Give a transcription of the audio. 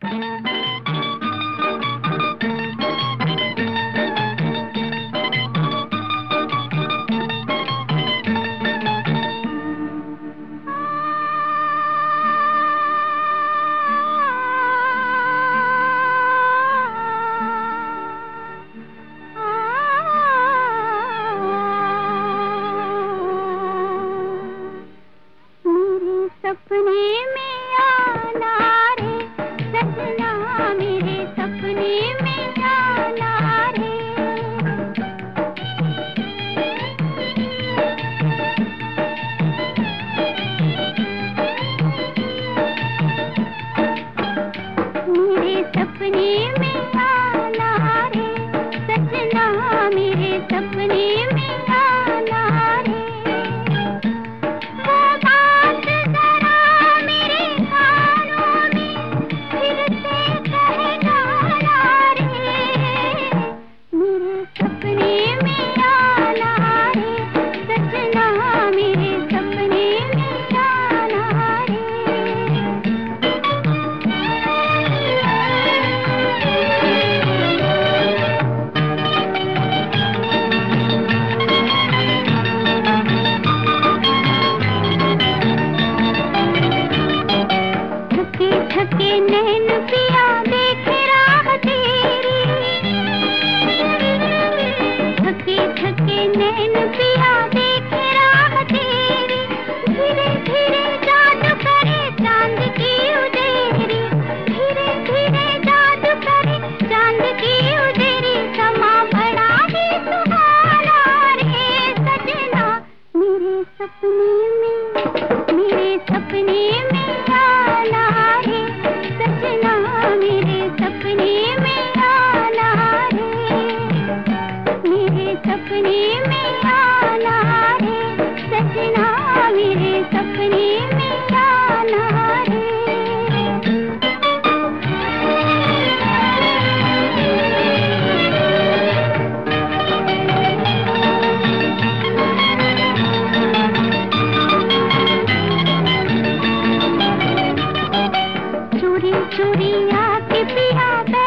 सपने में आना रे सजना, मेरे सपने में आना रे। मेरे सपने में आना रे सजना, मेरे सपने में आना रे। थके नैन पिया देखे राह तेरी, थके थके नैन पिया देखे राह तेरी। धीरे धीरे जादू करे चांद की उदेरी, धीरे धीरे जादू करे चांद की उदेरी। समा बड़ा ही सुहाना रे सजना, मेरे सपने में, मेरे सपने में आना रे सजना, मेरे सपने में आना रे। मेरे सपने में आना रे सजना, मेरे सपने में आना रे। चोरी चोरी आके पिया